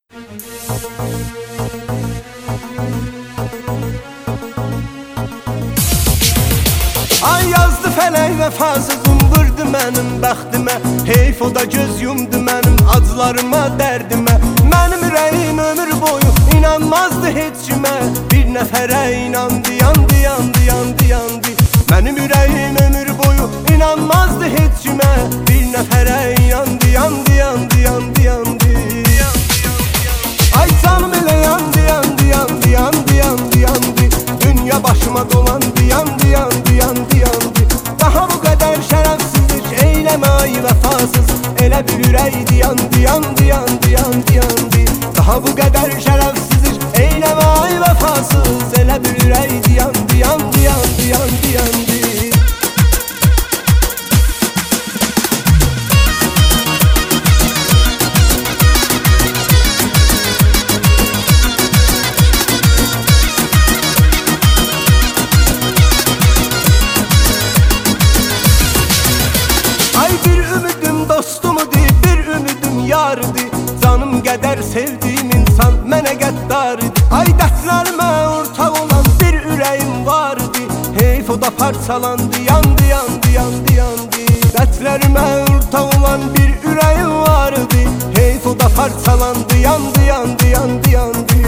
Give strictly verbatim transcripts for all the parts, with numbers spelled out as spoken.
Ay yazdı fələk vəfasızım, vurdu mənim bəxtimə. Heyf o da göz yumdu mənim acılarıma, dərdimə. Mənim ürəyim ömür boyu inanmazdı heç kimə. Bir nəfərə inandı, yandı, yandı, yandı, yandı. Mənim ürəyim ömür boyu inanmazdı heç kimə. Bir nəfərə inandı, yandı, yandı, yandı, yandı. Ay canım elə yandı, yandı, yandı, yandı, yandı, yandı. Dünya başıma dolandı, yandı, yandı, yandı, yandı. Daha bu qədər şərəfsizlik eyləmə ay vəfasız. Elə bir ürəkdi, yandı, yandı, yandı, yandı, yandı. Daha bu qədər şərəfsizlik eyləmə ay vəfasız. Elə bir ürəkdi, yandı, yandı, yandı, yandı, yandı. Bir ümidim dostumudi, bir ümidim yardı. Canım qədər sevdiğim insan mənə qəddardı. Ay dərdlərimə ortaq olan bir ürəyim vardı. Heyf o da parçalandı, yandı, yandı, yandı, yandı. Dərdlərimə ortaq olan bir ürəyim vardı. Heyf o da parçalandı, yandı, yandı, yandı, yandı.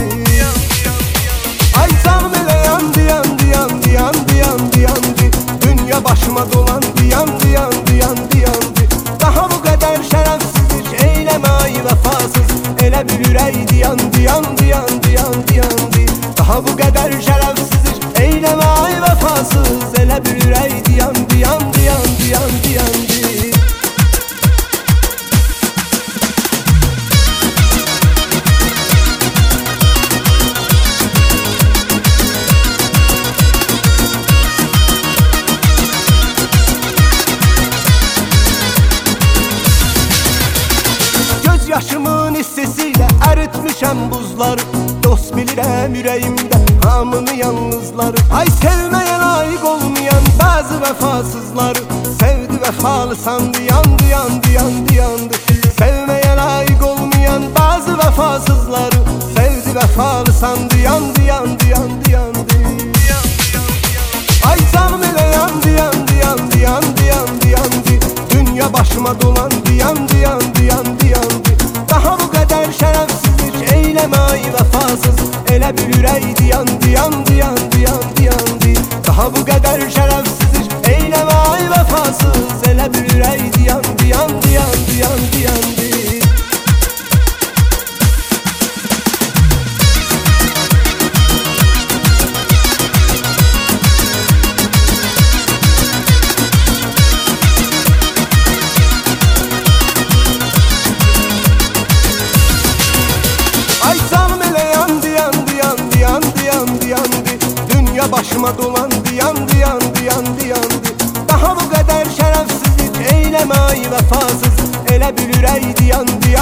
Ay canım elə yandı, yandı, yandı, yandı, yandı, yandı. Dünya başıma dolandı, yandı, yandı, yandı, yandı. Daha bu qədər şərəfsizlik eyləmə ay vəfasız. Elə bir ürəkdi, yandı, yandı, yandı, yandı, yandı. Daha bu qədər şərəfsizlik eyləmə ay vəfasız. Elə bir ürəkdi, yandı, yandı, yandı, yandı, yandı. Yaşımın hissesiyle əritmişəm buzları. Dost bilirəm ürəyimdə hamını yalnızları. Ay sevməyə layiq olmayan bəzi vəfasızları. Sevdi vəfalı sandı, yandı, yandı, yandı, yandı. Sevməyə layiq olmayan bəzi vəfasızları. Sevdi vəfalı sandı, yandı, yandı, yandı, yandı. Ay canım elə yandı, yandı, yandı, yandı, yandı, yandı. Dünya başıma dolandı, yandı, yandı, yandı, yandı. Daha bu qədər şərəfsizlik eyləmə ay vəfasız. Elə bir ürəkdi, yandı, yandı, yandı, yandı, yandı. Daha bu qədər şərəfsizlik eyləmə ay vəfasız. Elə bir ürəkdi, yandı, yandı, yandı, yandı, yandı. Ay canım elə yandı, yandı, yandı, yandı, yandı, yandı. Dünya başıma dolandı, yandı, yandı, yandı, yandı. Daha bu qədər şərəfsizlik eyləmə ay vəfasız. Elə bir ürəkdi, yandı,